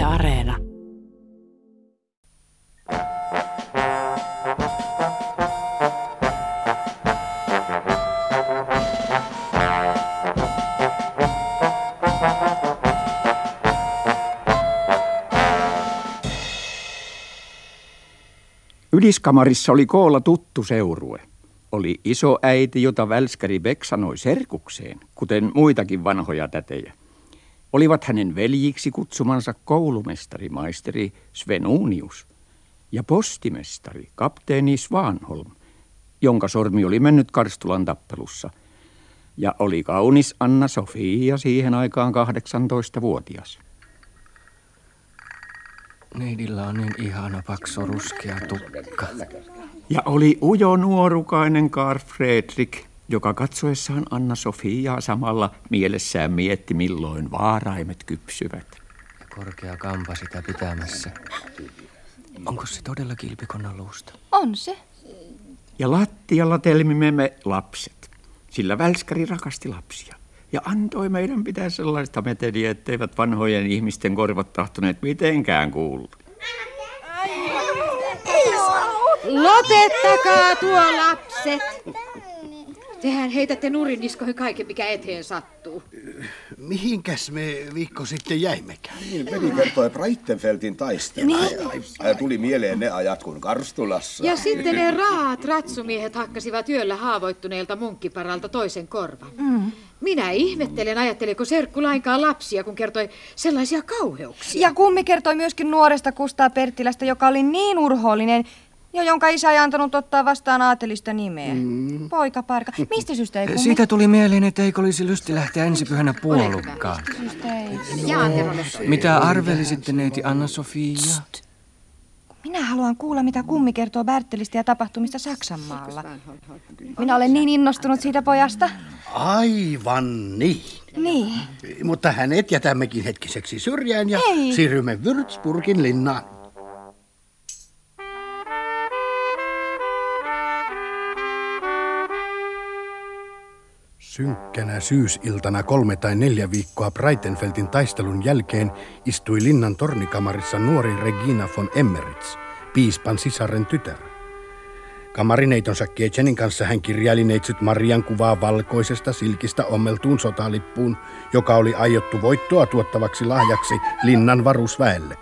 Areena. Yliskamarissa oli koolla tuttu seurue. Oli isoäiti, jota välskäri Beck sanoi serkukseen, kuten muitakin vanhoja tätejä. Olivat hänen veljiksi kutsumansa koulumestari, maisteri Svenunius ja postimestari, kapteeni Svanholm, jonka sormi oli mennyt Karstulan tappelussa. Ja oli kaunis Anna-Sofia siihen aikaan 18-vuotias. Neidillä on niin ihana paksu ruskea tukka. Ja oli ujo nuorukainen Karl Fredrik, joka katsoessaan Anna-Sofiaa samalla mielessään mietti, milloin vaaraimet kypsyvät. Ja korkea kampa sitä pitämässä. Onko se todella kilpikonnan luusta? On se. Ja lattialla telmimme me lapset, sillä välskäri rakasti lapsia. Ja antoi meidän pitää sellaista meteliä, etteivät vanhojen ihmisten korvat tahtoneet mitenkään kuulla. Lopettakaa tuo lapset! Tehän heitätte nurinniskoihin kaiken, mikä eteen sattuu. Mihinkäs me viikko sitten jäimmekään? Niin, veli kertoi Breitenfeldin taistelua. Niin. Tuli mieleen ne ajat, kun Karstulassa. Ja sitten ne raat ratsumiehet hakkasivat yöllä haavoittuneelta munkkiparalta toisen korvan. Minä ihmettelen, ajatteleeko serkku lainkaan lapsia, kun kertoi sellaisia kauheuksia. Ja kummi kertoi myöskin nuoresta Kustaa Perttilästä, joka oli niin urhoollinen, ja jonka isä ei antanut ottaa vastaan aatelista nimeä. Poikaparka. Mistä syystä ei kummi? Siitä tuli mieleen, että eikö olisi lysti lähteä ensipyhänä puolukkaan. Mitä arvelisitte, neiti Anna-Sofia? Minä haluan kuulla, mitä kummi kertoo Bertelistä ja tapahtumista Saksanmaalla. Minä olen niin innostunut siitä pojasta. Aivan niin. Niin. Mutta hänet jätämmekin hetkiseksi syrjään ja siirrymme Würzburgin linnaan. Synkkänä syysiltana 3 tai 4 viikkoa Breitenfeldin taistelun jälkeen istui linnan tornikamarissa nuori Regina von Emmeritz, piispan sisaren tytär. Kamarineitonsa Kietchenin kanssa hän kirjaili neitsyt Marian kuvaa valkoisesta silkistä ommeltuun sotalippuun, joka oli aiottu voittoa tuottavaksi lahjaksi linnan varusväelle.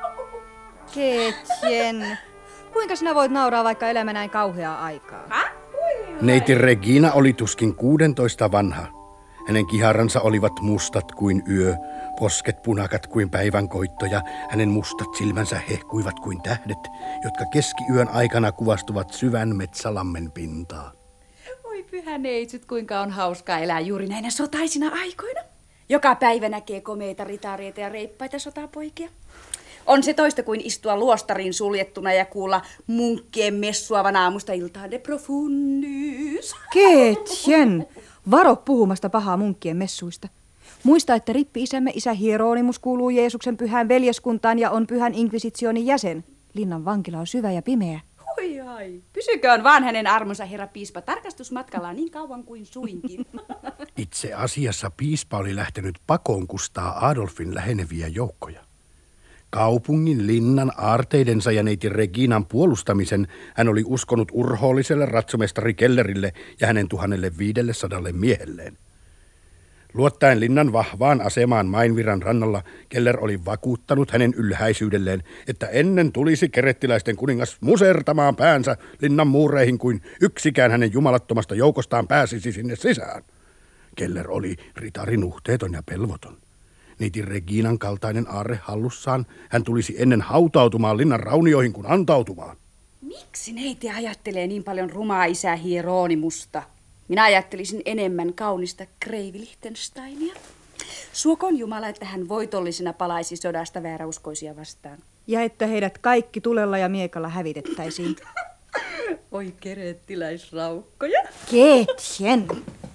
Kietchen, kuinka sinä voit nauraa vaikka elämä näin kauheaa aikaa? Neiti Regina oli tuskin 16 vanha. Hänen kiharansa olivat mustat kuin yö, posket punakat kuin päivänkoitto ja hänen mustat silmänsä hehkuivat kuin tähdet, jotka keskiyön aikana kuvastuvat syvän metsälammen pintaa. Oi pyhä neitsyt, kuinka on hauskaa elää juuri näinä sotaisina aikoina. Joka päivä näkee komeita ritaareita ja reippaita sotapoikia. On se toista kuin istua luostariin suljettuna ja kuulla munkkien messuavan aamusta iltaan de profundis. Kietchen, varo puhumasta pahaa munkkien messuista. Muista, että rippi-isämme isä Hieronymus kuuluu Jeesuksen pyhään veljeskuntaan ja on pyhän inkvisitionin jäsen. Linnan vankila on syvä ja pimeä. Oi ai, pysyköön vaan hänen armonsa herra piispa tarkastusmatkallaan niin kauan kuin suinkin. Itse asiassa piispa oli lähtenyt pakoon Kustaa Adolfin läheneviä joukkoja. Kaupungin, linnan, aarteidensa ja neiti Reginan puolustamisen hän oli uskonut urhoolliselle ratsomestari Kellerille ja hänen 1500 miehelleen. Luottaen linnan vahvaan asemaan Mainviran rannalla, Keller oli vakuuttanut hänen ylhäisyydelleen, että ennen tulisi kerettiläisten kuningas musertamaan päänsä linnan muureihin, kuin yksikään hänen jumalattomasta joukostaan pääsisi sinne sisään. Keller oli ritari nuhteeton ja pelvoton. Neiti Reginan kaltainen aarre hallussaan, hän tulisi ennen hautautumaan linnan raunioihin kuin antautumaan. Miksi neiti ajattelee niin paljon rumaa isää Hieronymusta? Minä ajattelisin enemmän kaunista kreivi Liechtensteinia. Suokoon Jumala, että hän voitollisena palaisi sodasta vääräuskoisia vastaan. Ja että heidät kaikki tulella ja miekalla hävitettäisiin. Oi kerettiläisraukkoja. Kietchen.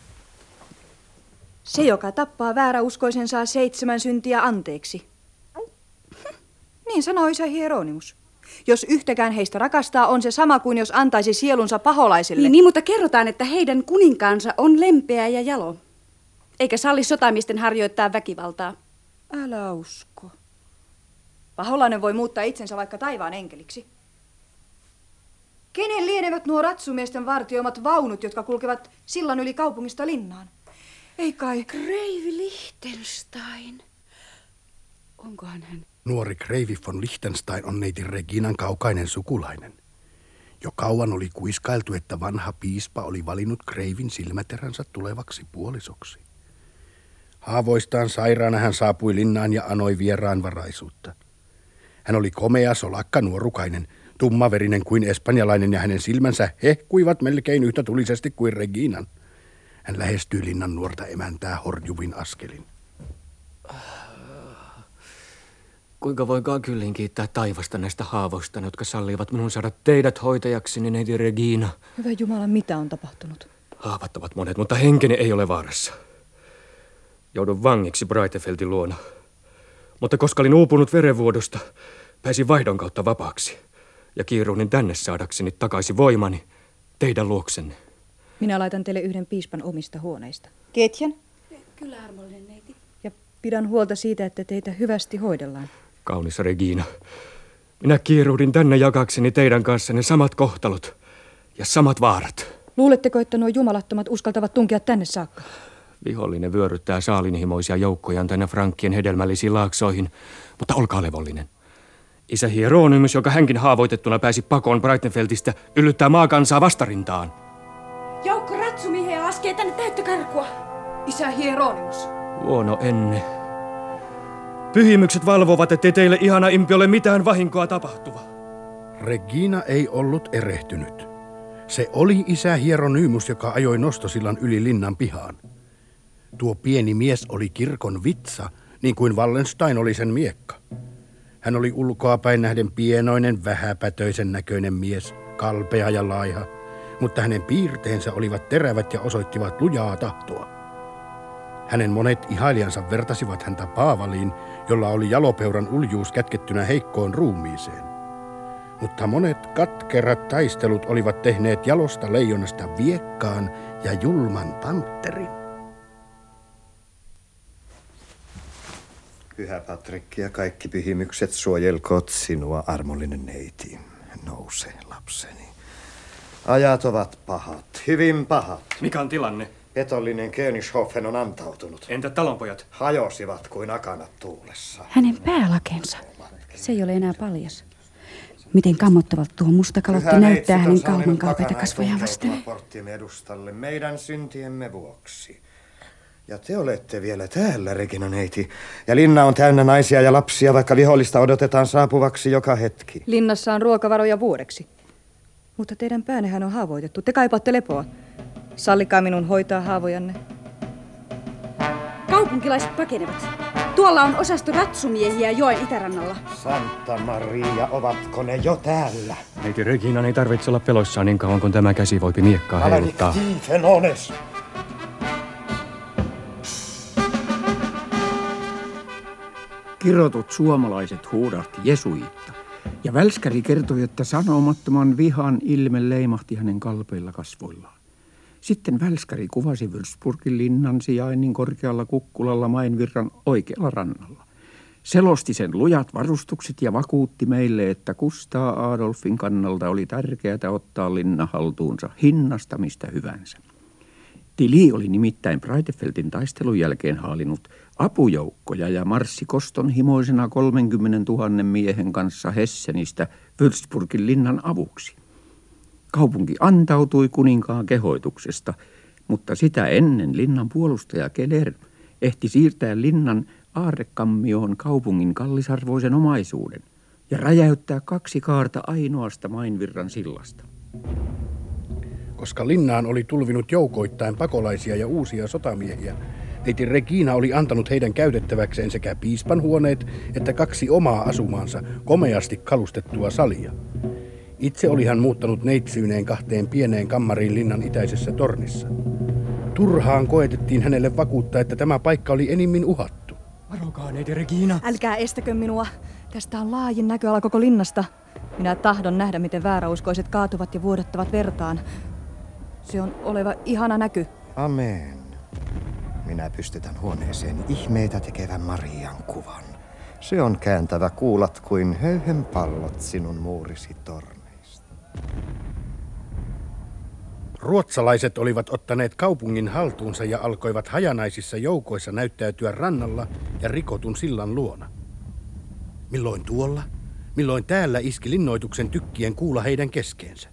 Se, joka tappaa vääräuskoisen, saa 7 syntiä anteeksi. Niin sanoi isä Hieronymus. Jos yhtäkään heistä rakastaa, on se sama kuin jos antaisi sielunsa paholaiselle. Niin, mutta kerrotaan, että heidän kuninkaansa on lempeä ja jalo. Eikä salli sotamiesten harjoittaa väkivaltaa. Älä usko. Paholainen voi muuttaa itsensä vaikka taivaan enkeliksi. Kenen lienevät nuo ratsumiesten vartioimat vaunut, jotka kulkevat sillan yli kaupungista linnaan? Ei kai... Kreivi Liechtenstein. Onkohan hän? Nuori Kreivi von Liechtenstein on neiti Reginan kaukainen sukulainen. Jo kauan oli kuiskailtu, että vanha piispa oli valinnut Kreivin silmäteränsä tulevaksi puolisoksi. Haavoistaan sairaana hän saapui linnaan ja anoi vieraanvaraisuutta. Hän oli komea, solakka, nuorukainen, tummaverinen kuin espanjalainen ja hänen silmänsä hehkuivat melkein yhtä tulisesti kuin Reginan. Hän lähestyi linnan nuorta emäntää horjuvin askelin. Kuinka voinkaan kyllin kiittää taivasta näistä haavoista, jotka sallivat minun saada teidät hoitajakseni, neiti Regina. Hyvä Jumala, mitä on tapahtunut? Haavat ovat monet, mutta henkeni ei ole vaarassa. Joudun vangiksi Breitefeldin luona. Mutta koska olin uupunut verenvuodosta, pääsin vaihdon kautta vapaaksi. Ja kiiruunin tänne saadakseni takaisin voimani teidän luoksenne. Minä laitan teille yhden piispan omista huoneista. Ketjan? Kyllä, armollinen neiti. Ja pidän huolta siitä, että teitä hyvästi hoidellaan. Kaunis Regina, minä kiiruudin tänne jakakseni teidän kanssanne samat kohtalot ja samat vaarat. Luuletteko, että nuo jumalattomat uskaltavat tunkea tänne saakka? Vihollinen vyöryttää saalinhimoisia joukkojaan tänne Frankkien hedelmällisiin laaksoihin, mutta olkaa levollinen. Isä Hieronymus, joka hänkin haavoitettuna pääsi pakoon Breitenfeldistä, yllyttää maakansaa vastarintaan. Joukko ratsumiehiä laskee tänne täyttä karkua. Isä Hieronymus. Huono enne. Pyhimykset valvovat, ettei teille ihana impi ole mitään vahinkoa tapahtuva. Regina ei ollut erehtynyt. Se oli isä Hieronymus, joka ajoi nostosillan yli linnan pihaan. Tuo pieni mies oli kirkon vitsa, niin kuin Wallenstein oli sen miekka. Hän oli ulkoapäin nähden pienoinen, vähäpätöisen näköinen mies, kalpea ja laiha, mutta hänen piirteensä olivat terävät ja osoittivat lujaa tahtoa. Hänen monet ihailijansa vertasivat häntä Paavaliin, jolla oli jalopeuran uljuus kätkettynä heikkoon ruumiiseen. Mutta monet katkerat taistelut olivat tehneet jalosta leijonasta viekkaan ja julman pantterin. Pyhä Patrikki ja kaikki pyhimykset, suojelkoot sinua, armollinen neiti. Nouse, lapseni. Ajat ovat pahat, hyvin pahat. Mikä on tilanne? Petollinen Königshofen on antautunut. Entä talonpojat? Hajosivat kuin akanat tuulessa. Hänen päälakensa. Se ei ole enää paljas. Miten kammottavalta tuo mustakalotti näyttää hänen kalman kalpeita kasvojaan vasten. Porttiemme edustalle meidän syntiemme vuoksi. Ja te olette vielä täällä, Regina neiti. Ja linna on täynnä naisia ja lapsia, vaikka vihollista odotetaan saapuvaksi joka hetki. Linnassa on ruokavaroja vuodeksi. Mutta teidän päännehän on haavoitettu. Te kaipaatte lepoa. Sallikaa minun hoitaa haavojanne. Kaupunkilaiset pakenevat. Tuolla on osasto ratsumiehiä joen itärannalla. Santa Maria, ovatko ne jo täällä? Neiti Regina ei tarvitse olla peloissaan niin kauan, kun tämä käsi voipi miekkaa heiluttaa. Kirotut suomalaiset huudahti jesuitta, ja välskäri kertoi, että sanomattoman vihan ilme leimahti hänen kalpeilla kasvoillaan. Sitten välskäri kuvasi Würzburgin linnan sijainnin korkealla kukkulalla Mainvirran oikealla rannalla. Selosti sen lujat varustukset ja vakuutti meille, että Kustaa Adolfin kannalta oli tärkeää ottaa linna haltuunsa hinnasta mistä hyvänsä. Tilly oli nimittäin Breitefeldin taistelun jälkeen haalinut apujoukkoja ja marssi kostonhimoisena 30 000 miehen kanssa Hessenistä Würzburgin linnan avuksi. Kaupunki antautui kuninkaan kehoituksesta, mutta sitä ennen linnan puolustaja Keller ehti siirtää linnan aarrekammioon kaupungin kallisarvoisen omaisuuden ja räjäyttää 2 kaarta ainoasta Mainvirran sillasta. Koska linnaan oli tulvinut joukoittain pakolaisia ja uusia sotamiehiä, neiti Regina oli antanut heidän käytettäväkseen sekä piispan huoneet että 2 omaa asumaansa komeasti kalustettua salia. Itse oli hän muuttanut neitsyyneen 2 pieneen kammariin linnan itäisessä tornissa. Turhaan koetettiin hänelle vakuuttaa, että tämä paikka oli enimmin uhattu. Varokaa, neiti Regina. Älkää estäkö minua. Tästä on laajin näköala koko linnasta. Minä tahdon nähdä, miten vääräuskoiset kaatuvat ja vuodattavat vertaan. Se on oleva ihana näky. Amen. Minä pystytän huoneeseen ihmeitä tekevän Marian kuvan. Se on kääntävä kuulat kuin höyhenpallot sinun muurisi torneista. Ruotsalaiset olivat ottaneet kaupungin haltuunsa ja alkoivat hajanaisissa joukoissa näyttäytyä rannalla ja rikotun sillan luona. Milloin tuolla, milloin täällä iski linnoituksen tykkien kuula heidän keskeensä.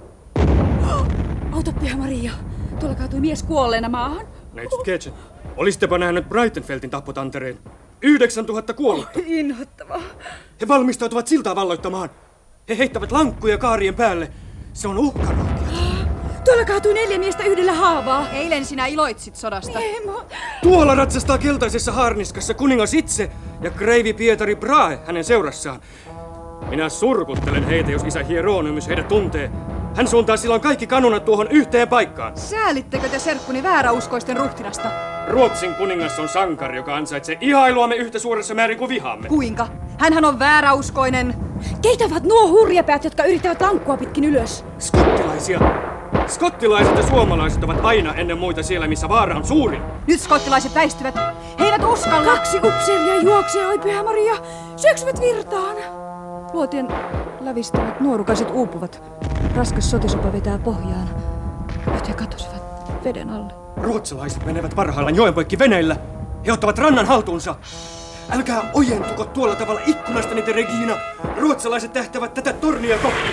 Auta, Pyhä Maria. Tuolla kaatui mies kuolleena maahan. Neitsyt Ketchen, olisitteko nähneet Breitenfeldin tappotantereen? 9000 kuollutta. Inhottavaa. He valmistautuvat siltaa valloittamaan. He heittävät lankkuja kaarien päälle. Se on uhkaraatiota. Tuolla kaatui 4 miestä yhdellä haavaa. Eilen sinä iloitsit sodasta. Tuolla ratsastaa keltaisessa haarniskassa kuningas itse ja kreivi Pietari Brahe hänen seurassaan. Minä surkuttelen heitä, jos isä Hieronymus heidät tuntee. Hän suuntaa silloin kaikki kanunat tuohon yhteen paikkaan. Säälittekö te serkkuni vääräuskoisten ruhtinasta? Ruotsin kuningas on sankari, joka ansaitsee ihailuamme yhtä suuressa määrin kuin vihaamme. Kuinka? Hänhän on vääräuskoinen. Keitä ovat nuo hurjapäät, jotka yrittävät lankkua pitkin ylös? Skottilaisia. Skottilaiset ja suomalaiset ovat aina ennen muita siellä, missä vaara on suurin. Nyt skottilaiset väistyvät. He eivät uskalla. 2 upseeria juoksee, oi Pyhä Maria. Syöksyvät virtaan. Luotien lävistävät nuorukaiset uupuvat. Raskas sotisopa vetää pohjaan. Nyt he katosivat veden alle. Ruotsalaiset menevät parhaillaan joen poikki veneillä. He ottavat rannan haltuunsa. Älkää ojentuko tuolla tavalla ikkunastani, te Regina. Ruotsalaiset tähtävät tätä tornia kohti.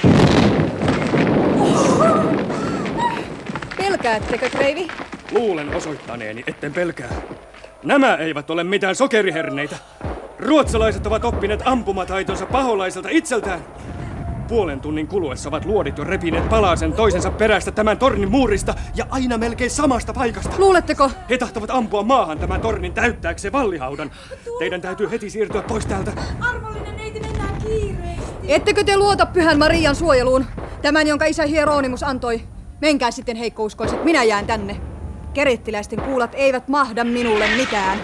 Pelkäättekö, kreivi? Luulen osoittaneeni, etten pelkää. Nämä eivät ole mitään sokeriherneitä. Ruotsalaiset ovat oppineet ampumataitonsa paholaiselta itseltään. 0,5 tunnin kuluessa ovat luodit jo repineet palasen toisensa perästä tämän tornin muurista ja aina melkein samasta paikasta. Luuletteko? He tahtovat ampua maahan tämän tornin täyttääkseen vallihaudan. Teidän täytyy heti siirtyä pois täältä. Armollinen neiti, mennään kiireesti. Ettekö te luota Pyhän Marian suojeluun? Tämän, jonka isä Hieronymus antoi. Menkää sitten, heikkouskoiset, minä jään tänne. Kerettiläisten kuulat eivät mahda minulle mitään.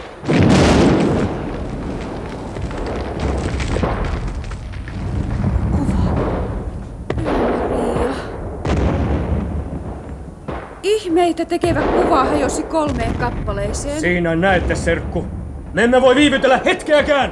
Ihmeitä tekevä kuva hajosi 3 kappaleeseen. Siinä näette, serkku. Me emme voi viivytellä hetkeäkään.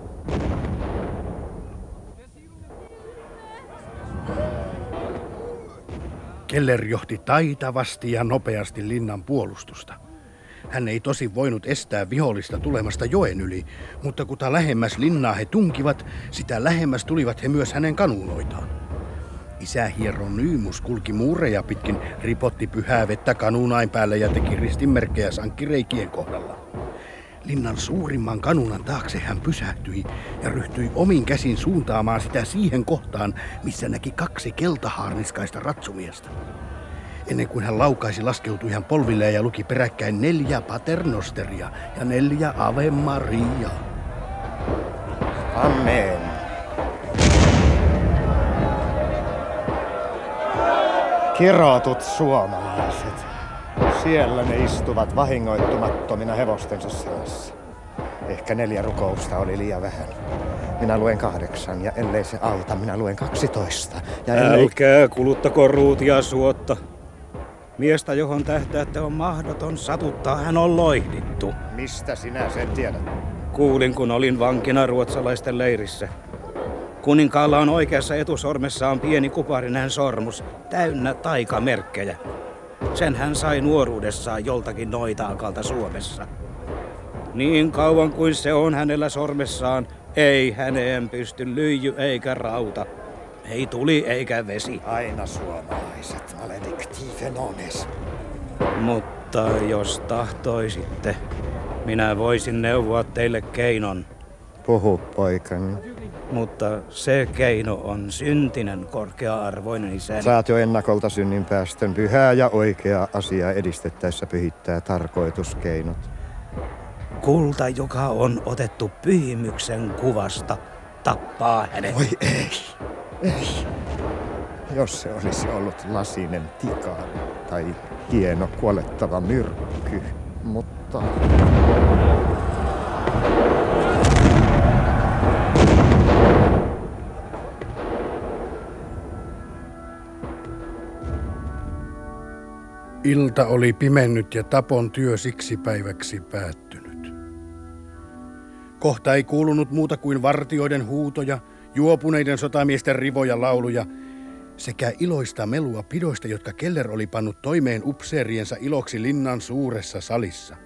Keller johti taitavasti ja nopeasti linnan puolustusta. Hän ei tosin voinut estää vihollista tulemasta joen yli, mutta kuta lähemmäs linnaa he tunkivat, sitä lähemmäs tulivat he myös hänen kanuunoitaan. Isä Hieronymus kulki muureja pitkin, ripotti pyhää vettä kanuunain päälle ja teki ristinmerkkejä sankkireikien kohdalla. Linnan suurimman kanuunan taakse hän pysähtyi ja ryhtyi omin käsin suuntaamaan sitä siihen kohtaan, missä näki 2 keltahaarniskaista ratsumiestä. Ennen kuin hän laukaisi, laskeutui hän polvilleen ja luki peräkkäin 4 paternosteria ja 4 Ave Maria. Amen. Kirotut suomalaiset. Siellä ne istuvat vahingoittumattomina hevostensa selässä. Ehkä 4 rukousta oli liian vähän. Minä luen 8 ja ellei se auta, minä luen 12. Ja Älkää kuluttako ruutia suotta. Miestä, johon tähtäätte, on mahdoton satuttaa, hän on loihdittu. Mistä sinä sen tiedät? Kuulin, kun olin vankina ruotsalaisten leirissä. Kuninkaalla on oikeassa etusormessaan pieni kuparinen sormus, täynnä taikamerkkejä. Sen hän sai nuoruudessaan joltakin noitaakalta Suomessa. Niin kauan kuin se on hänellä sormessaan, ei häneen pysty lyijy eikä rauta. Ei tuli eikä vesi. Aina suomalaiset, maledictive nones. Mutta jos tahtoisitte, minä voisin neuvoa teille keinon. Puhu, poikani. Mutta se keino on syntinen korkea-arvoinen isäni. Saat jo ennakolta synninpäästön. Pyhää ja oikeaa asiaa edistettäessä pyhittää tarkoituskeinot. Kulta, joka on otettu pyhimyksen kuvasta, tappaa hänet. Oi ei, ei. Jos se olisi ollut lasinen tikaari tai hieno kuolettava myrkky, mutta... Ilta oli pimennyt ja tapon työ siksi päiväksi päättynyt. Kohta ei kuulunut muuta kuin vartioiden huutoja, juopuneiden sotamiesten rivoja lauluja sekä iloista melua pidoista, jotka Keller oli pannut toimeen upseeriensa iloksi linnan suuressa salissa.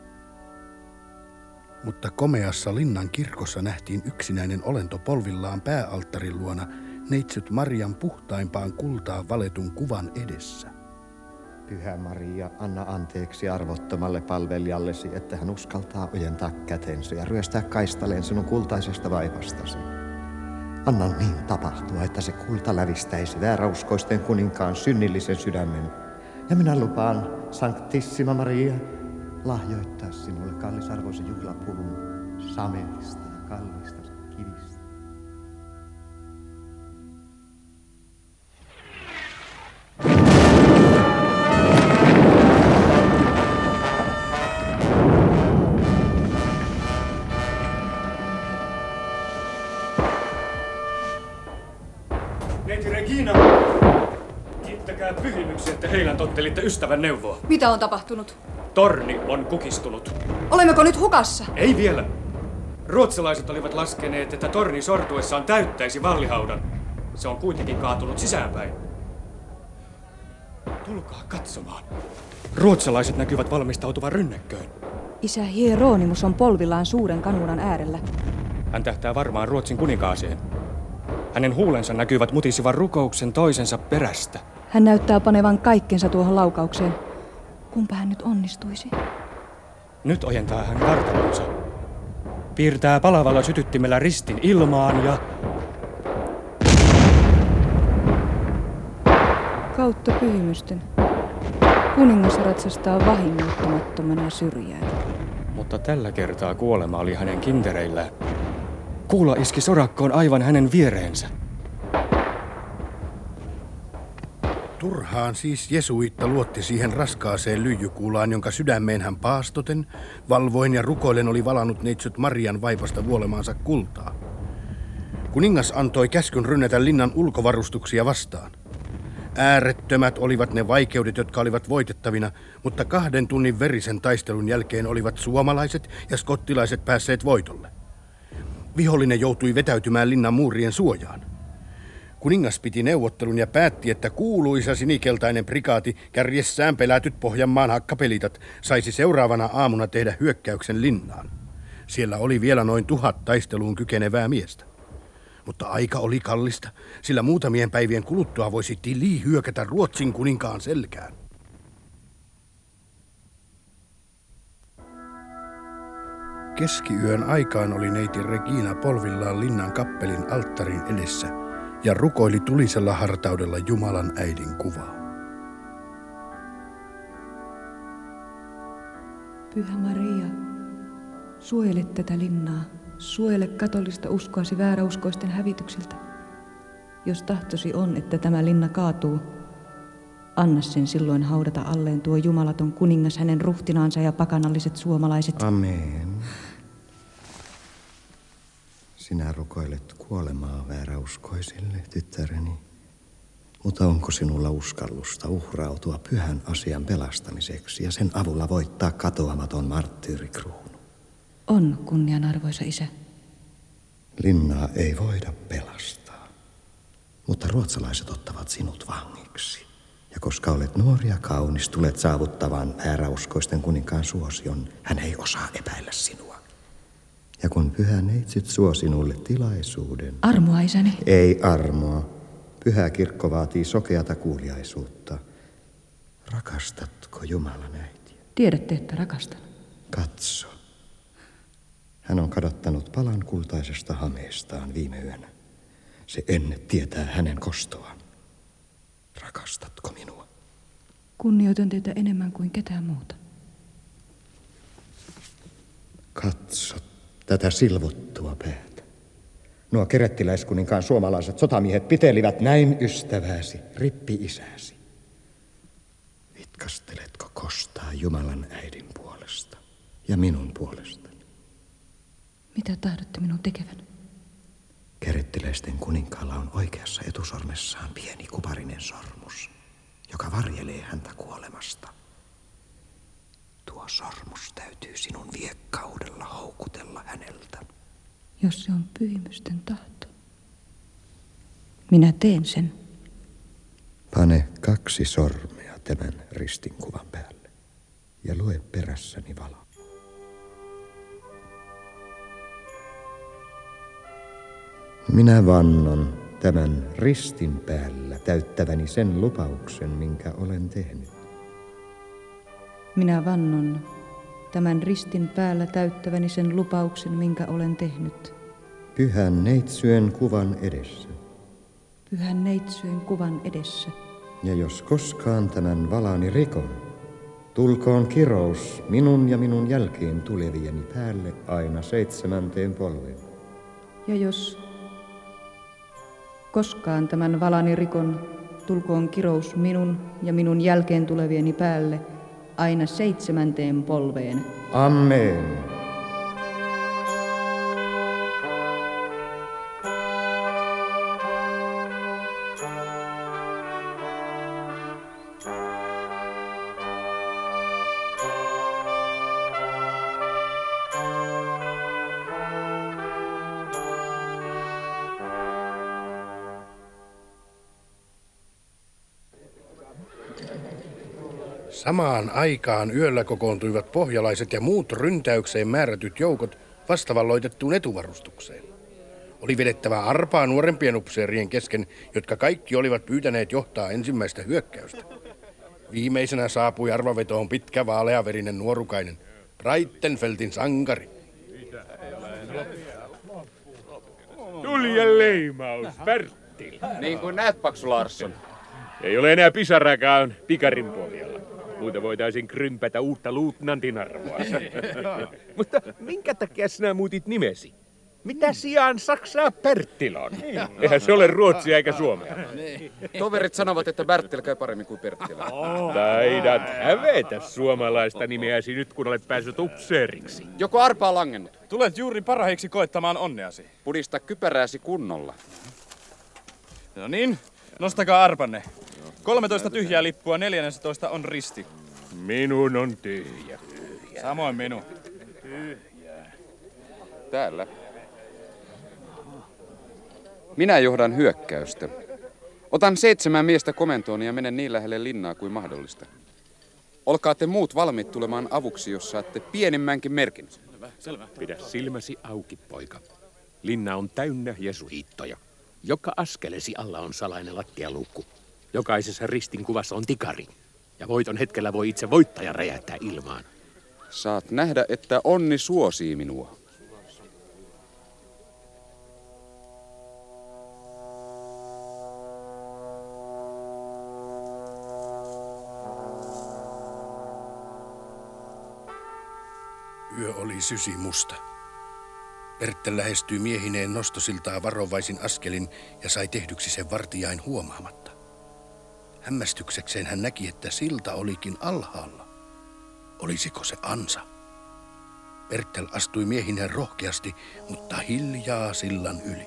Mutta komeassa linnan kirkossa nähtiin yksinäinen olento polvillaan pääalttarin luona neitsyt Marian puhtaimpaan kultaan valetun kuvan edessä. Pyhä Maria, anna anteeksi arvottomalle palvelijallesi, että hän uskaltaa ojentaa kätensä ja ryöstää kaistaleen sinun kultaisesta vaivastasi. Anna niin tapahtua, että se kulta lävistäisi vääräuskoisten kuninkaan synnillisen sydämen. Ja minä lupaan, Sanctissima Maria, lahjoittaa sinulle kallisarvoisen juhlapuvun samelista ja kallista kivistä. Neiti Regina! Kiittäkää pyhimyksiä, että heilän tottelitte ystävän neuvoa. Mitä on tapahtunut? Torni on kukistunut. Olemmeko nyt hukassa? Ei vielä. Ruotsalaiset olivat laskeneet, että torni sortuessaan täyttäisi vallihaudan. Se on kuitenkin kaatunut sisäänpäin. Tulkaa katsomaan. Ruotsalaiset näkyvät valmistautuvan rynnäkköön. Isä Hieronymus on polvillaan suuren kanuunan äärellä. Hän tähtää varmaan Ruotsin kuninkaaseen. Hänen huulensa näkyvät mutisivan rukouksen toisensa perästä. Hän näyttää panevan kaikkensa tuohon laukaukseen. Kumpa hän nyt onnistuisi? Nyt ojentaa hän vartalonsa. Piirtää palavalla sytyttimellä ristin ilmaan ja... Kautta pyhimysten. Kuningas ratsastaa vahingoittamattomana syrjään. Mutta tällä kertaa kuolema oli hänen kintereillään. Kuula iski sorakkoon aivan hänen viereensä. Turhaan siis jesuitta luotti siihen raskaaseen lyijykuulaan, jonka sydämeen hän paastoten, valvoin ja rukoilen oli valannut neitsyt Marian vaipasta vuolemaansa kultaa. Kuningas antoi käskyn rynnätä linnan ulkovarustuksia vastaan. Äärettömät olivat ne vaikeudet, jotka olivat voitettavina, mutta 2 tunnin verisen taistelun jälkeen olivat suomalaiset ja skottilaiset päässeet voitolle. Vihollinen joutui vetäytymään linnan muurien suojaan. Kuningas piti neuvottelun ja päätti, että kuuluisa sinikeltainen prikaati, kärjessään pelätyt Pohjanmaan hakkapelitat, saisi seuraavana aamuna tehdä hyökkäyksen linnaan. Siellä oli vielä noin 1000 taisteluun kykenevää miestä. Mutta aika oli kallista, sillä muutamien päivien kuluttua voisi Tilly hyökätä Ruotsin kuninkaan selkään. Keskiyön aikaan oli neiti Regina polvillaan linnan kappelin alttarin edessä ja rukoili tulisella hartaudella Jumalan äidin kuvaa. Pyhä Maria, suojele tätä linnaa. Suojele katolista uskoasi vääräuskoisten hävityksiltä. Jos tahtosi on, että tämä linna kaatuu, anna sen silloin haudata alleen tuo jumalaton kuningas, hänen ruhtinaansa ja pakanalliset suomalaiset. Amen. Sinä rukoilet kuolemaa vääräuskoisille, tyttäreni. Mutta onko sinulla uskallusta uhrautua pyhän asian pelastamiseksi ja sen avulla voittaa katoamaton marttyyrikruunu? On, kunnianarvoisa isä. Linnaa ei voida pelastaa, mutta ruotsalaiset ottavat sinut vangiksi. Ja koska olet nuori ja kaunis, tulet saavuttamaan vääräuskoisten kuninkaan suosion, hän ei osaa epäillä sinua. Ja kun pyhä neitsyt suo sinulle tilaisuuden... Armoa, isäni. Ei armoa. Pyhä kirkko vaatii sokeata kuuliaisuutta. Rakastatko Jumalan äitiä? Tiedätte, että rakastan. Katso. Hän on kadottanut palan kultaisesta hameestaan viime yönä. Se enne tietää hänen kostoaan. Rakastatko minua? Kunnioitan teitä enemmän kuin ketään muuta. Katso tätä silvottua päätä. Nuo kerettiläiskuninkaan suomalaiset sotamiehet pitelivät näin ystävääsi, rippi-isäsi. Vitkasteletko kostaa Jumalan äidin puolesta ja minun puolestani? Mitä tahdotte minun tekevän? Kerettiläisten kuninkaalla on oikeassa etusormessaan pieni kuparinen sormus, joka varjelee häntä kuolemasta. Tuo sormus täytyy sinun viekkaudella houkutella häneltä. Jos se on pyhimysten tahto, minä teen sen. Pane 2 sormea tämän ristinkuvan päälle ja lue perässäni valo. Minä vannon tämän ristin päällä täyttäväni sen lupauksen, minkä olen tehnyt. Minä vannon tämän ristin päällä täyttäväni sen lupauksen, minkä olen tehnyt. Pyhän neitsyön kuvan edessä. Pyhän neitsyön kuvan edessä. Ja jos koskaan tämän valani rikon, tulkoon kirous minun ja minun jälkeen tulevieni päälle aina 7. polveen. Ja jos koskaan tämän valani rikon, tulkoon kirous minun ja minun jälkeen tulevieni päälle aina 7. polveen. Amen. Samaan aikaan yöllä kokoontuivat pohjalaiset ja muut ryntäykseen määrätyt joukot vastavalloitettuun etuvarustukseen. Oli vedettävä arpaa nuorempien upseerien kesken, jotka kaikki olivat pyytäneet johtaa ensimmäistä hyökkäystä. Viimeisenä saapui arvavetoon pitkä vaaleaverinen nuorukainen, Breitenfeldin sankari. Tuli ja leimaus, Bertil. Niin kuin näet, Paksu Larsson. Ei ole enää pisarakaan pikarin pohjalla. Muuten voitaisiin krympätä uutta luutnantin arvoa. Mutta minkä takia sinä muutit nimesi? Mitä sijaan Saksaa Bertil on? Eihän se ole ruotsia eikä suomea. Toverit sanovat, että Bertil käy paremmin kuin Bertilä. Taidat hävetä suomalaista nimeäsi nyt, kun olet päässyt upseeriksi. Joko arpa on langennut? Tulet juuri parhaiksi koettamaan onneasi. Pudista kypärääsi kunnolla. No niin, nostakaa arpanne. 13 tyhjää lippua, 14 on risti. Minun on tyhjä. Samoin minun. Täällä. Minä johdan hyökkäystä. Otan 7 miestä komentoon ja menen niin lähelle linnaa kuin mahdollista. Olkaa te muut valmiit tulemaan avuksi, jos saatte pienimmänkin merkin. Selvä. Pidä silmäsi auki, poika. Linna on täynnä jesuiittoja. Joka askelesi alla on salainen lattialuukku. Jokaisessa ristin kuvassa on tikari. Ja voiton hetkellä voi itse voittaja räjähtää ilmaan. Saat nähdä, että onni suosii minua. Yö oli sysimusta. Bertel lähestyi miehineen nostosiltaan varovaisin askelin ja sai tehdyksi sen vartijain huomaamatta. Hämmästyksekseen hän näki, että silta olikin alhaalla. Olisiko se ansa? Bertel astui miehineen rohkeasti, mutta hiljaa sillan yli.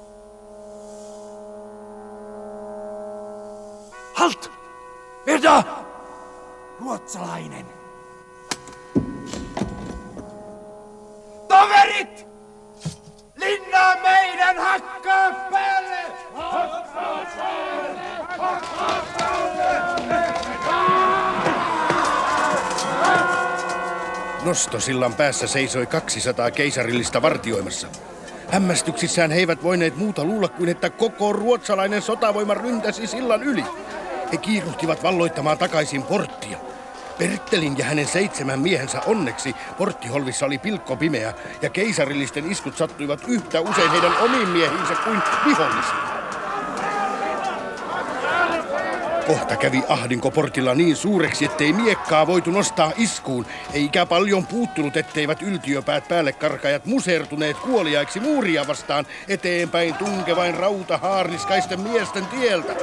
Halt! Virda! Ruotsalainen! Toverit! Linna meidän hakkaa päälle! Hakkaa päälle! Hakkaa päälle! Nostosillan päässä seisoi 200 keisarillista vartioimassa. Hämmästyksissään he eivät voineet muuta luulla kuin että koko ruotsalainen sotavoima ryntäsi sillan yli. He kiiruhtivat valloittamaan takaisin porttia. Bertelin ja hänen 7 miehensä onneksi porttiholvissa oli pilkkopimeä ja keisarillisten iskut sattuivat yhtä usein heidän omiin miehiinsä kuin vihollisiin. Kohta kävi ahdinko portilla niin suureksi, ettei miekkaa voitu nostaa iskuun, eikä paljon puuttunut, etteivät yltiöpäät päälle karkajat musertuneet kuoliaiksi muuria vastaan eteenpäin tunkevain rautahaarniskaisten miesten tieltä.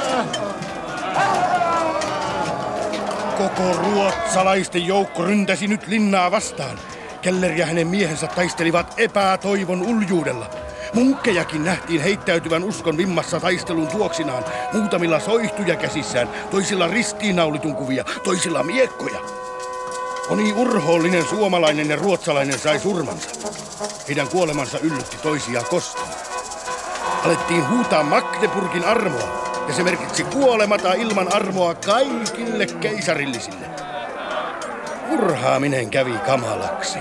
Koko ruotsalaisten joukko ryntäsi nyt linnaa vastaan. Keller ja hänen miehensä taistelivat epätoivon uljuudella. Munkkejakin nähtiin heittäytyvän uskon vimmassa taistelun tuoksinaan, muutamilla soihtuja käsissään, toisilla ristiinnaulitun kuvia, toisilla miekkoja. Moni urhoollinen suomalainen ja ruotsalainen sai surmansa. Heidän kuolemansa yllytti toisia kostaan. Alettiin huutaa Magdeburgin armoa, ja se merkitsi kuolemata ilman armoa kaikille keisarillisille. Murhaaminen kävi kamalaksi.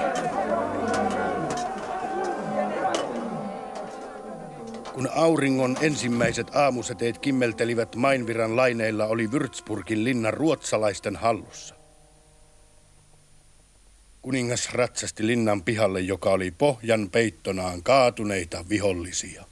Kun auringon ensimmäiset aamusäteet kimmeltelivät Mainviran laineilla, oli Würzburgin linna ruotsalaisten hallussa. Kuningas ratsasti linnan pihalle, joka oli pohjan peittonaan kaatuneita vihollisia.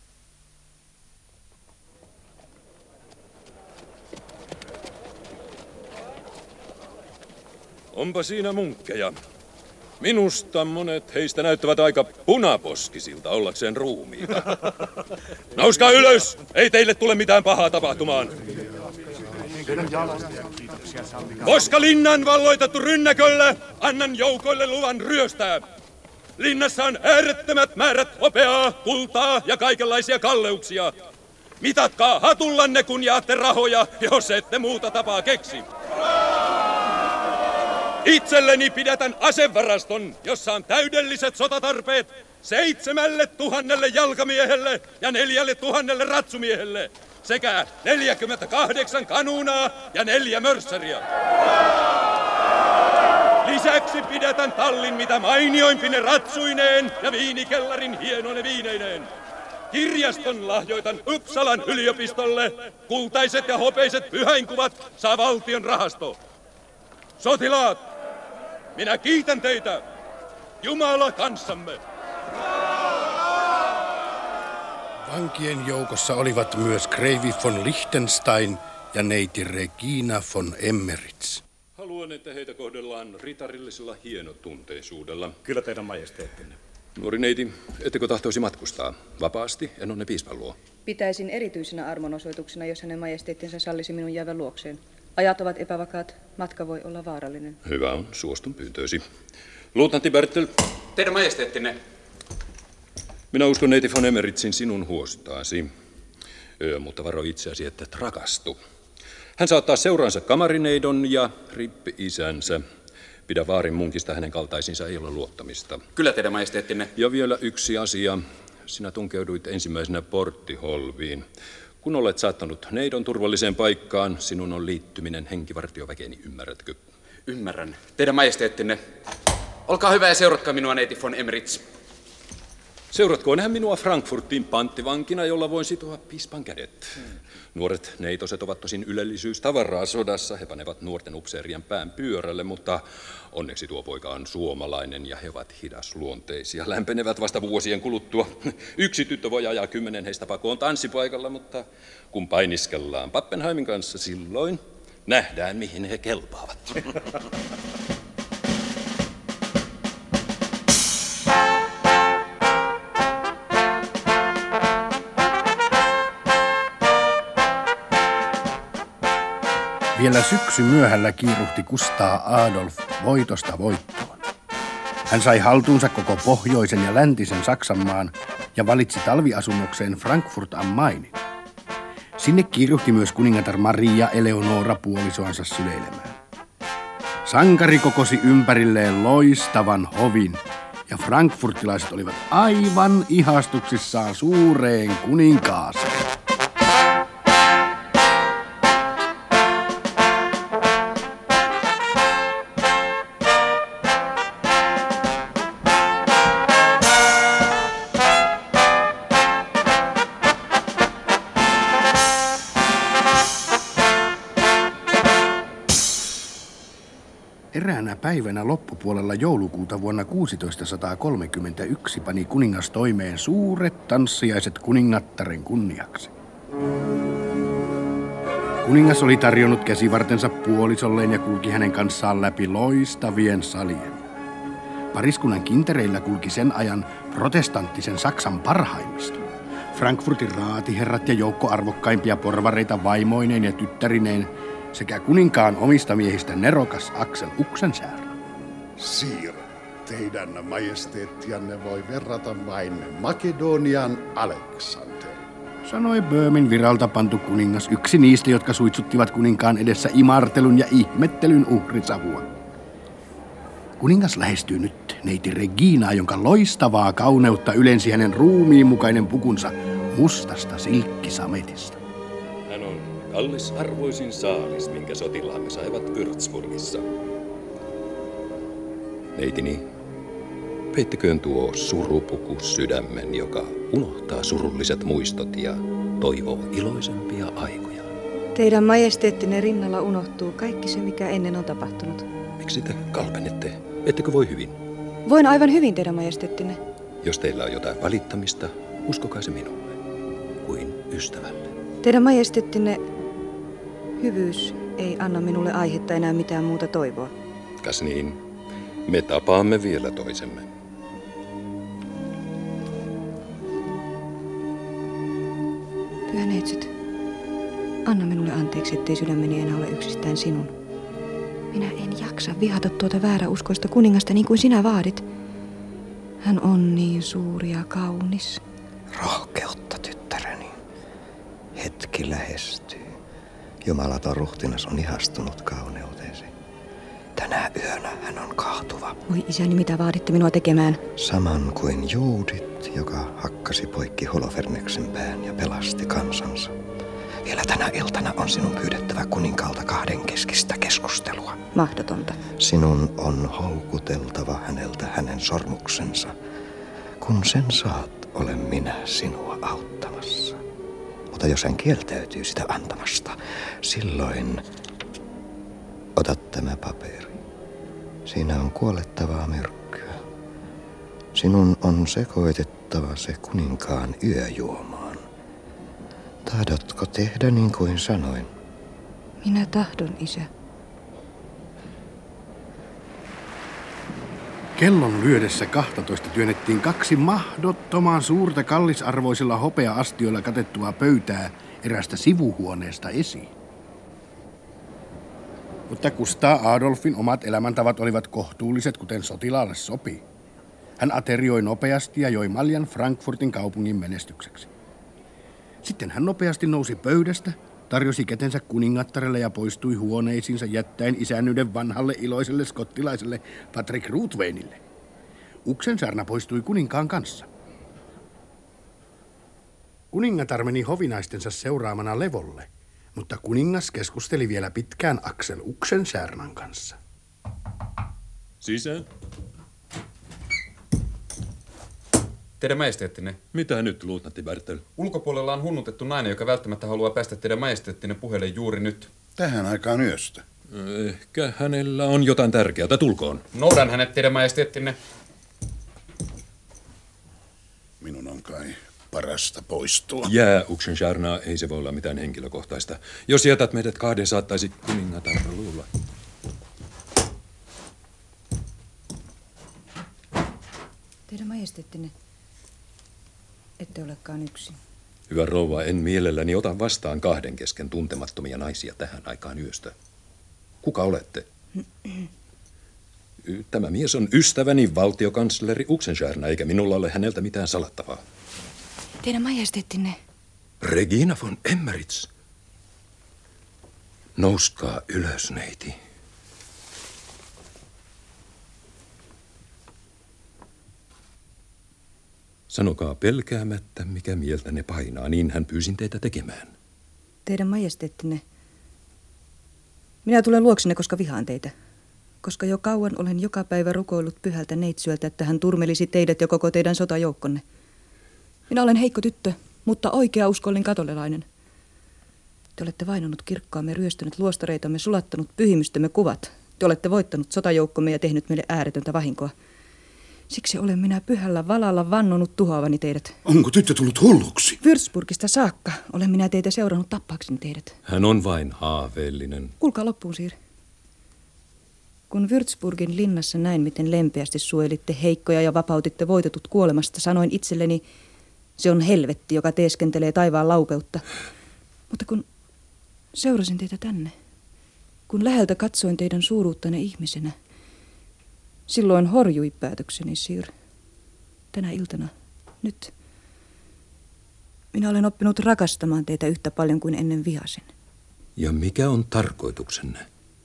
Onpa siinä munkkeja. Minusta monet heistä näyttävät aika punaposkisilta ollakseen ruumiita. Nouskaa ylös! Ei teille tule mitään pahaa tapahtumaan. Koska linnan valloitettu rynnäköllä, annan joukoille luvan ryöstää. Linnassa on äärettömät määrät hopeaa, kultaa ja kaikenlaisia kalleuksia. Mitatkaa hatullanne, kun jaatte rahoja, jos ette muuta tapaa keksi. Itselleni pidätän asevaraston, jossa on täydelliset sotatarpeet 7,000 jalkamiehelle ja 4,000 ratsumiehelle sekä 48 kanuunaa ja 4 mörssäriä. Lisäksi pidätän tallin mitä mainioimpine ratsuineen ja viinikellarin hienoine viineineen. Kirjaston lahjoitan Uppsalan yliopistolle. Kultaiset ja hopeiset pyhäinkuvat saa valtion rahasto. Sotilaat, minä kiitän teitä. Jumala kanssamme. Vankien joukossa olivat myös kreivi von Liechtenstein ja neiti Regina von Emmerich. Haluan, että heitä kohdellaan ritarillisella hienotunteisuudella. Kyllä teidän majesteettinne. Nuori neiti, ettekö tahtoisi matkustaa? Vapaasti, en onne piispan luo. Pitäisin erityisenä armonosoituksena, jos hänen majesteettinsa sallisi minun jäävän luokseen. Ajat ovat epävakaat, matka voi olla vaarallinen. Hyvä on, suostun pyyntöösi. Luutnantti Bertel. Teidän majesteettinne. Minä uskon neiti von Emmerichin sinun huostaasi. Mutta varo itseäsi, että et rakastu. Hän saattaa seuraansa kamarineidon ja rippi-isänsä. Pidä vaarin munkista, hänen kaltaisinsa ei ole luottamista. Kyllä teidän majesteettinne. Ja vielä yksi asia. Sinä tunkeuduit ensimmäisenä porttiholviin. Kun olet saattanut neidon turvalliseen paikkaan, sinun on liittyminen henkivartioväkeeni, ymmärrätkö? Ymmärrän. Teidän majesteettinne. Olkaa hyvä ja seuratkaa minua, neiti von Emmerich. Seuratkoonhan minua Frankfurtiin panttivankina, jolla voin sitoa piispan kädet. Nuoret neitoset ovat tosin ylellisyystavaraa sodassa. He panevat nuorten upseerien pään pyörälle, mutta onneksi tuo poika on suomalainen ja he ovat hidasluonteisia. Lämpenevät vasta vuosien kuluttua. Yksi tyttö voi ajaa 10 heistä pakoon tanssipaikalla, mutta kun painiskellaan Pappenheimin kanssa, silloin nähdään, mihin he kelpaavat. Vielä syksy myöhällä kiiruhti Kustaa Adolf voitosta voittoon. Hän sai haltuunsa koko pohjoisen ja läntisen Saksanmaan ja valitsi talviasunnokseen Frankfurt am Mainin. Sinne kiiruhti myös kuningatar Maria Eleonora puolisoansa syleilemään. Sankari kokosi ympärilleen loistavan hovin ja frankfurtilaiset olivat aivan ihastuksissaan suureen kuninkaaseen. Eräänä päivänä loppupuolella joulukuuta vuonna 1631 pani kuningas toimeen suuret tanssiaiset kuningattaren kunniaksi. Kuningas oli tarjonnut käsivartensa puolisolleen ja kulki hänen kanssaan läpi loistavien salien. Pariskunnan kintereillä kulki sen ajan protestanttisen Saksan parhaimmisto. Frankfurtin raatiherrat ja joukko arvokkaimpia porvareita vaimoineen ja tyttärineen sekä kuninkaan omista miehistä nerokas Axel Oxenstierna. Sir, teidän majesteettianne voi verrata vain Makedonian Aleksander, sanoi Böömin viralta pantu kuningas, yksi niistä, jotka suitsuttivat kuninkaan edessä imartelun ja ihmettelyn uhrisavua. Kuningas lähestyy nyt neiti Reginaa, jonka loistavaa kauneutta ylensi hänen ruumiin mukainen pukunsa mustasta silkkisametista. Hän on kallisarvoisin saalis, minkä sotilaamme saivat Würzburgissa. Neitini, peittiköön tuo surupuku sydämen, joka unohtaa surulliset muistot ja toivoo iloisempia aikoja. Teidän majesteettinne rinnalla unohtuu kaikki se, mikä ennen on tapahtunut. Miksi te kalpenette? Ettekö voi hyvin? Voin aivan hyvin, teidän majesteettinne. Jos teillä on jotain valittamista, uskokaa se minulle, kuin ystävälle. Teidän majesteettinne hyvyys ei anna minulle aihetta enää mitään muuta toivoa. Kas niin, me tapaamme vielä toisemme. Pyhäneitsyt, anna minulle anteeksi, ettei sydämeni enää ole yksistään sinun. Minä en jaksa vihata tuota vääräuskoista kuningasta niin kuin sinä vaadit. Hän on niin suuri ja kaunis. Rohkeutta, tyttäreni. Hetki lähestyy. Jumalaton ruhtinas on ihastunut kauneuteesi. Tänä yönä hän on kaatuva. Voi isäni, mitä vaaditte minua tekemään? Saman kuin Juudit, joka hakkasi poikki Holoferneksen pään ja pelasti kansansa. Vielä tänä iltana on sinun pyydettävä kuninkaalta kahdenkeskistä keskustelua. Mahdotonta. Sinun on houkuteltava häneltä hänen sormuksensa. Kun sen saat, olen minä sinua auttamassa. Mutta jos hän kieltäytyy sitä antamasta, silloin ota tämä paperi. Siinä on kuolettavaa myrkkyä. Sinun on sekoitettava se kuninkaan yöjuomaan. Tahdotko tehdä niin kuin sanoin? Minä tahdon, isä. Kellon lyödessä 12 työnnettiin 2 mahdottoman suurta kallisarvoisilla hopea-astioilla katettua pöytää erästä sivuhuoneesta esiin. Mutta Kustaa Adolfin omat elämäntavat olivat kohtuulliset, kuten sotilaalle sopi. Hän aterioi nopeasti ja joi maljan Frankfurtin kaupungin menestykseksi. Sitten hän nopeasti nousi pöydästä, tarjosi kätensä kuningattarelle ja poistui huoneisiinsa jättäen isännyyden vanhalle iloiselle skottilaiselle Patrick Ruthvenille. Uksensaarna poistui kuninkaan kanssa. Kuningatar meni hovinaistensa seuraamana levolle, mutta kuningas keskusteli vielä pitkään Axel Uksensaarnan kanssa. Sisään. Teidän majesteettinne. Mitä nyt, luutnantti Bertel? Ulkopuolella on hunnutettu nainen, joka välttämättä haluaa päästä teidän majesteettinne puheelle juuri nyt. Tähän aikaan yöstä. Ehkä hänellä on jotain tärkeää. Tulkoon. Noudan hänet, teidän majesteettinne. Minun on kai parasta poistua. Jää, Uksensaarna, ei se voi olla mitään henkilökohtaista. Jos jätät meidät kahden, saattaisi kuningatar luulla. Teidän majesteettinne, ette olekaan yksin. Hyvä rouva, en mielelläni ota vastaan 2 kesken tuntemattomia naisia tähän aikaan yöstä. Kuka olette? Tämä mies on ystäväni, valtiokansleri Uksensaarna, eikä minulla ole häneltä mitään salattavaa. Teidän majesteettinne. Regina von Emmerich. Nouskaa ylös, neiti. Sanokaa pelkäämättä, mikä mieltä ne painaa, niin hän pyysin teitä tekemään. Teidän majesteettinne. Minä tulen luoksenne, koska vihaan teitä. Koska jo kauan olen joka päivä rukoillut pyhältä neitsyöltä, että hän turmelisi teidät ja koko teidän sotajoukkonne. Minä olen heikko tyttö, mutta oikeauskollinen katolilainen. Te olette vainonnut kirkkaamme, ryöstänyt luostareitamme, sulattanut pyhimystömme kuvat. Te olette voittanut sotajoukkomme ja tehnyt meille ääretöntä vahinkoa. Siksi olen minä pyhällä valalla vannonut tuhoavani teidät. Onko tyttö tullut hulluksi? Würzburgista saakka olen minä teitä seurannut tappaakseni teidät. Hän on vain haaveellinen. Kuulkaa loppuun, Siir. Kun Würzburgin linnassa näin, miten lempeästi suojelitte heikkoja ja vapautitte voitetut kuolemasta, sanoin itselleni, se on helvetti, joka teeskentelee taivaan laupeutta. Mutta kun seurasin teitä tänne, kun läheltä katsoin teidän suuruuttanne ihmisenä, silloin horjui päätökseni, Siir. Tänä iltana, nyt, minä olen oppinut rakastamaan teitä yhtä paljon kuin ennen vihasin. Ja mikä on tarkoituksenne?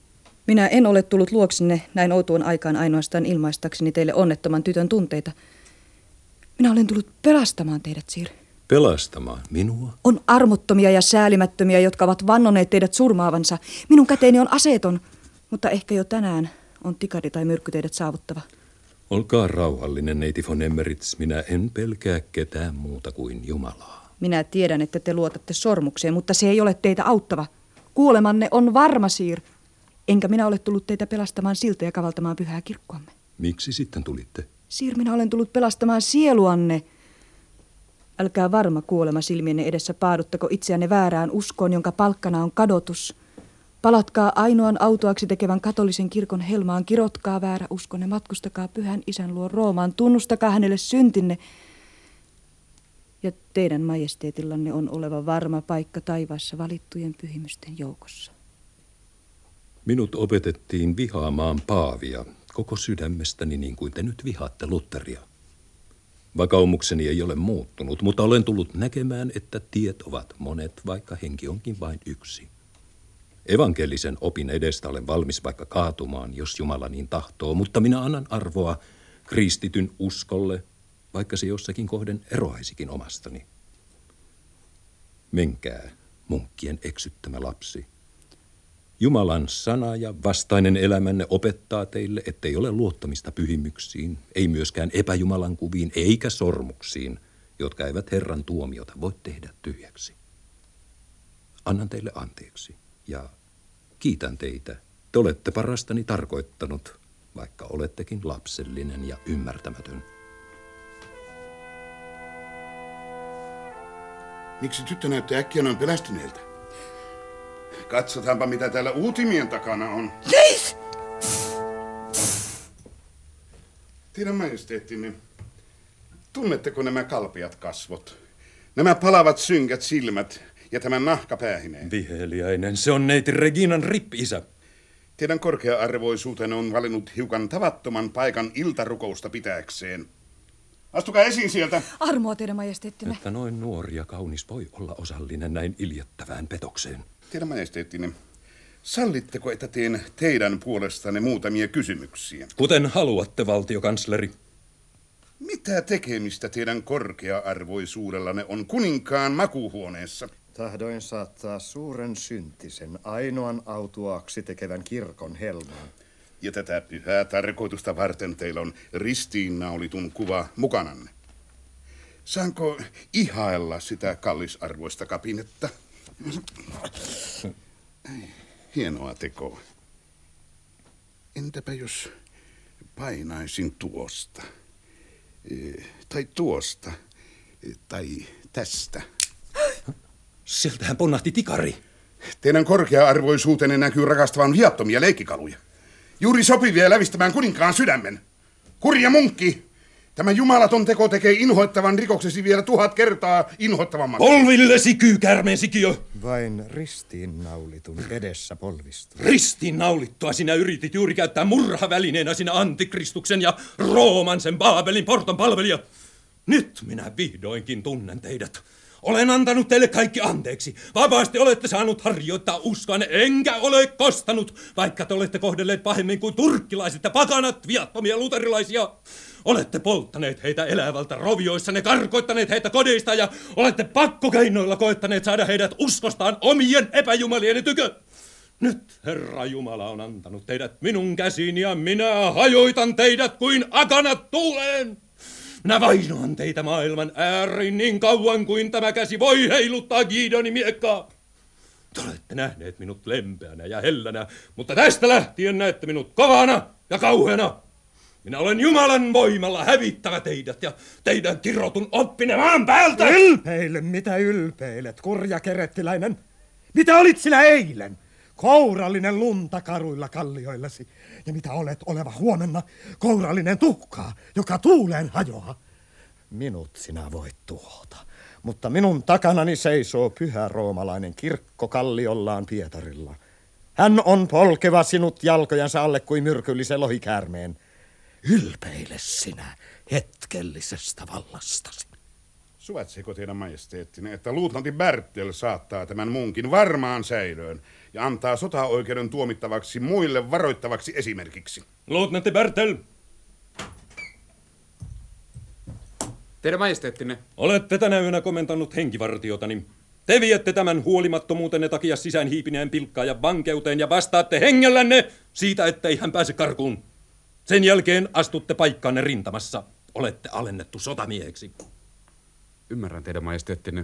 Minä en ole tullut luoksenne näin outoon aikaan ainoastaan ilmaistakseni teille onnettoman tytön tunteita. Minä olen tullut pelastamaan teidät, Sir. Pelastamaan minua? On armottomia ja säälimättömiä, jotka ovat vannoneet teidät surmaavansa. Minun käteeni on aseeton, mutta ehkä jo tänään on tikari tai myrkky teidät saavuttava. Olkaa rauhallinen, neiti von Emmerits. Minä en pelkää ketään muuta kuin Jumalaa. Minä tiedän, että te luotatte sormukseen, mutta se ei ole teitä auttava. Kuolemanne on varma, Sir. Enkä minä ole tullut teitä pelastamaan siltä ja kavaltamaan pyhää kirkkoamme. Miksi sitten tulitte? Sir, minä olen tullut pelastamaan sieluanne. Älkää varma kuolema silmienne edessä paaduttako itseänne väärään uskoon, jonka palkkana on kadotus. Palatkaa ainoan autuaksi tekevän katolisen kirkon helmaan, kirotkaa väärä uskonne, matkustakaa pyhän isän luo Roomaan, tunnustakaa hänelle syntinne. Ja teidän majesteetillanne on oleva varma paikka taivaassa valittujen pyhimysten joukossa. Minut opetettiin vihaamaan paavia koko sydämestäni niin kuin te nyt vihaatte Lutheria. Vakaumukseni ei ole muuttunut, mutta olen tullut näkemään, että tiet ovat monet, vaikka henki onkin vain yksi. Evankelisen opin edestä olen valmis vaikka kaatumaan, jos Jumala niin tahtoo, mutta minä annan arvoa kristityn uskolle, vaikka se jossakin kohden eroaisikin omastani. Menkää, munkkien eksyttämä lapsi. Jumalan sana ja vastainen elämänne opettaa teille, ettei ole luottamista pyhimyksiin, ei myöskään epäjumalan kuviin eikä sormuksiin, jotka eivät Herran tuomiota voi tehdä tyhjäksi. Annan teille anteeksi ja kiitän teitä. Te olette parastani tarkoittanut, vaikka olettekin lapsellinen ja ymmärtämätön. Miksi tyttö näyttää äkkiä noin pelästyneeltä? Katsotaanpa, mitä täällä uutimien takana on. Leis! Teidän majesteettinne, tunnetteko nämä kalpeat kasvot? Nämä palavat synkät silmät ja tämän nahkapäähineen? Viheliäinen, se on neiti Reginan rippi-isä. Teidän korkea-arvoisuutenne on valinnut hiukan tavattoman paikan iltarukousta pitääkseen. Astukaa esiin sieltä. Armoa teidän majesteettinne. Että noin nuori ja kaunis voi olla osallinen näin iljettävään petokseen. Teidän majesteettinne, sallitteko, että teen teidän puolestanne muutamia kysymyksiä? Kuten haluatte, valtiokansleri. Mitä tekemistä teidän korkea-arvoisuudellanne on kuninkaan makuuhuoneessa? Tahdoin saattaa suuren syntisen ainoan autuaaksi tekevän kirkon helmaan. Ja tätä pyhää tarkoitusta varten teillä on ristiinnaulitun kuva mukananne. Saanko ihailla sitä kallisarvoista kapinetta? Hienoa tekoa. Entäpä jos painaisin tuosta? Tai tuosta? Tai tästä? Sieltähän ponnahti tikari. Teidän korkea-arvoisuutenne näkyy rakastavan viattomia leikkikaluja. Juuri sopivia lävistämään kuninkaan sydämen. Kurja munkki! Tämä jumalaton teko tekee inhoittavan rikoksesi vielä 1000 kertaa inhoittavammaksi. Polvillesi kyykärmeen sikiö! Vain ristiinnaulitun edessä polvistuu. Ristiinnaulittua sinä yritit juuri käyttää murhavälineenä sinä antikristuksen ja Rooman sen Baabelin porton palvelija. Nyt minä vihdoinkin tunnen teidät. Olen antanut teille kaikki anteeksi. Vapaasti olette saanut harjoittaa uskoanne, enkä ole kostanut, vaikka te olette kohdelleet pahemmin kuin turkkilaiset ja pakanat, viattomia luterilaisia. Olette polttaneet heitä elävältä rovioissanne, karkoittaneet heitä kodeista ja olette pakkokeinoilla koettaneet saada heidät uskostaan omien epäjumalien tykö. Nyt Herra Jumala on antanut teidät minun käsiin ja minä hajoitan teidät kuin akanat tuuleen. Minä vainoan teitä maailman ääriin niin kauan kuin tämä käsi voi heiluttaa Gideonin miekkaa. Te olette nähneet minut lempeänä ja hellänä, mutta tästä lähtien näette minut kovana ja kauheana. Minä olen Jumalan voimalla hävittävä teidät ja teidän kirotun oppinne maan päältä. Ylpeile, mitä ylpeilet, kurja kerettiläinen? Mitä olit sinä eilen? Kourallinen lunta karuilla kallioillasi. Ja mitä olet oleva huomenna? Kourallinen tuhkaa, joka tuuleen hajoaa. Minut sinä voit tuhota, mutta minun takanani seisoo pyhä roomalainen kirkko kalliollaan Pietarilla. Hän on polkeva sinut jalkojansa alle kuin myrkyllisen lohikäärmeen. Ylpeile sinä hetkellisestä vallastasi. Suvatseeko teidän majesteettinen, että luutnantti Bertel saattaa tämän munkin varmaan säilöön ja antaa sotaoikeuden tuomittavaksi muille varoittavaksi esimerkiksi? Luutnantti Bertel! Teidän majesteettinen. Olette tänä yönä komentanut henkivartiotani. Te viette tämän huolimattomuutenne takia sisään hiipineen pilkkaajan vankeuteen ja vastaatte hengellänne siitä, ettei hän pääse karkuun. Sen jälkeen astutte paikkaanne rintamassa. Olette alennettu sotamieheksi. Ymmärrän teidän majesteettinen.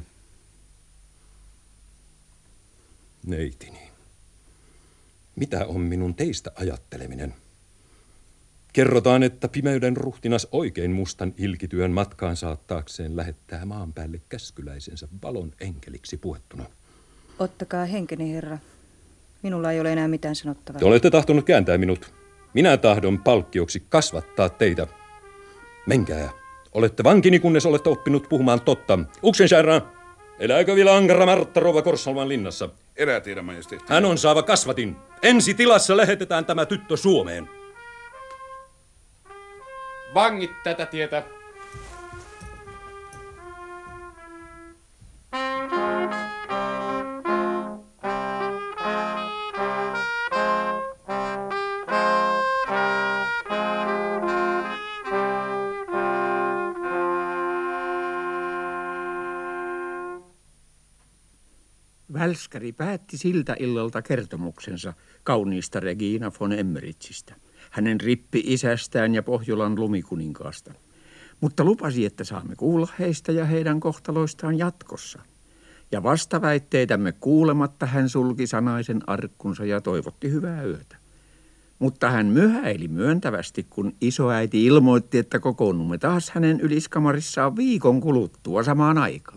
Neitini, mitä on minun teistä ajatteleminen? Kerrotaan, että pimeyden ruhtinas oikein mustan ilkityön matkaan saattaakseen lähettää maan päälle käskyläisensä valon enkeliksi puettuna. Ottakaa henkeni, herra. Minulla ei ole enää mitään sanottavaa. Te olette tahtonut kääntää minut. Minä tahdon palkkioksi kasvattaa teitä. Menkää. Olette vankini, kunnes olette oppinut puhumaan totta. Uksenskärra, elääkö vielä ankara Martta rouva Korsalvan linnassa? Elää teidän majesteetti. Hän on saava kasvatin. Ensi tilassa lähetetään tämä tyttö Suomeen. Vangit tätä tietä. Välskäri päätti siltä illalta kertomuksensa kauniista Regina von Emmerichistä, hänen rippi-isästään ja Pohjolan lumikuninkaasta, mutta lupasi, että saamme kuulla heistä ja heidän kohtaloistaan jatkossa. Ja vastaväitteitämme kuulematta hän sulki sanaisen arkkunsa ja toivotti hyvää yötä. Mutta hän myhäili myöntävästi, kun isoäiti ilmoitti, että kokoonnumme taas hänen yliskamarissaan viikon kuluttua samaan aikaan.